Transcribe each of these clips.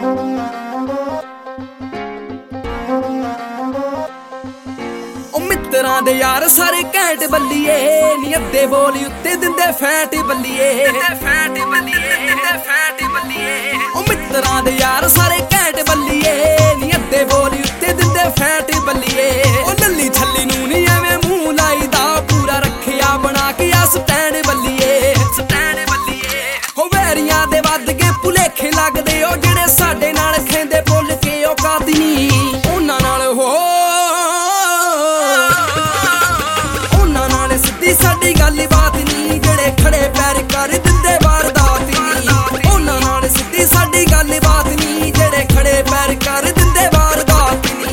ਮਿੱਤਰਾਂ ਦੇ ਯਾਰ ਸਾਰੇ ਘੈਂਟ ਬੱਲੀਏ ਨੀ ਅੱਧੇ ਬੋਲ ਉੱਤੇ ਦਿੰਦੇ ਫੈਟ ਬੱਲੀਏ ਉਹ ਮਿੱਤਰਾਂ ਦੇ ਯਾਰ ਸਾਰੇ ਘੈਂਟ ਬੱਲੀਏ ਨੀ ਅੱਧੇ ਬੋਲ ਉੱਤੇ ਦਿੰਦੇ ਫੈਟ ਬੱਲੀਏ ਉਹ ਲੱਲੀ ਛੱਲੀ ਨੂੰ ਨੀ ਐਵੇਂ ਮੂੰਹ ਲਾਈਦਾ ਪੂਰਾ ਰੱਖਿਆ ਬਣਾ ਕੇ ਆ ਸਟੈਂਡ ਬੱਲੀਏ ਹੋ ਵੈਰੀਆਂ ਦੇ ਵੱਧ ਕੇ ਭੁਲੇਖੇ ਲੱਗਦੇ ਉਹ ਜਿਹੜੇ ਸਾਡੇ ਨਾਲ ਖੈਂਦੇ ਭੁੱਲ ਕੇ ਉਹ ਕਾਦੀ ਨੀ ਉਹਨਾਂ ਨਾਲ ਸਾਡੀ ਗੱਲ ਬਾਤ ਨੀ ਜਿਹੜੇ ਖੜੇ ਪੈਰ ਕਰ ਦਿੰਦੇ ਵਾਰਦਾਤ ਨੀ ਉਹਨਾਂ ਨਾਲ ਸਿੱਧੀ ਸਾਡੀ ਗੱਲ ਬਾਤ ਨੀ ਜਿਹੜੇ ਖੜੇ ਪੈਰ ਕਰ ਦਿੰਦੇ ਵਾਰਦਾਤ ਨੀ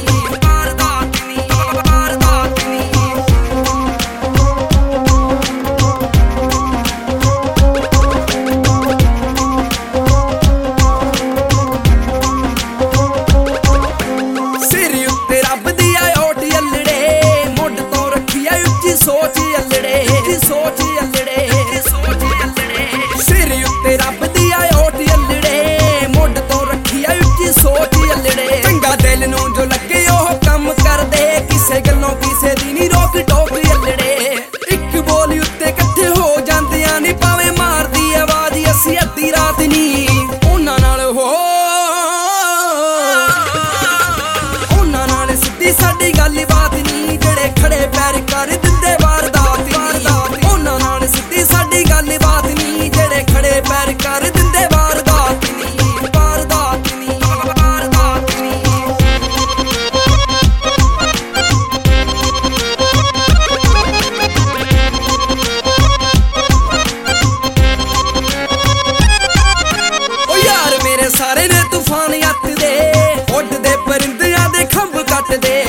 ਸਿਰ ਉੱਤੇ ਰੱਬ ਦੀ ਆ ਓਟ ਅੱਲੜੇ ਮੁੱਢ ਤੋਂ ਰੱਖੀ ਆ ਉੱਚੀ ਸੋਚ ਸਿਰ ਉੱਤੇ ਰੱਬ ਦੀ ਆ ਓਟ ਅੱਲੜੇ ਮੁੱਢ ਤੋਂ ਰੱਖੀ ਆ ਉੱਚੀ ਸੋਚ ਅੱਲੜੇ ਚੰਗਾ ਦਿਲ ਨੂੰ ਜੋ ਲੱਗੇ ਉਹ ਕੰਮ ਕਰਦੇ ਕਿਸੇ ਗੱਲੋਂ ਕਿਸੇ ਦੀ ਨੀ ਰੋਕ ਟੋਕ ਅੱਲੜੇ ਇੱਕ ਬੋਲ ਉੱਤੇ ਇਕੱਠੇ ਹੋ ਜਾਂਦਿਆਂ ਨੀ ਭਾਵੇਂ ਮਾਰਦੀ ਆਵਾਜ਼ ਅਸੀਂ ਅੱਧੀ ਰਾਤ ਨੀ ਉਹਨਾਂ ਨਾਲ ਸਿੱਧੀ ਸਾਡੀ ਗੱਲ ਬਾਤ ਨੀ ਜਿਹੜੇ ਖੜੇ ਪੈਰ ਕਰ ਦਿੰਦੇ ਵਾਰਦਾਤ ਉਹਨਾਂ ਨਾਲ ਸਿੱਧੀ ਸਾਡੀ ਗੱਲ ਬਾਤ ਨੀ ਜਿਹੜੇ ਖੜੇ ਪੈਰ ਕਰ ਦਿੰਦੇ ਵਾਰਦਾਤ ਨੀ ਓ ਯਾਰ ਮੇਰੇ ਸਾਰੇ ਨੇ ਤੂਫਾਨ ਅੱਤ ਦੇ ਉੱਡਦੇ ਪਰਿੰਦਿਆਂ ਦੇ ਖੰਭ ਕੱਟਦੇ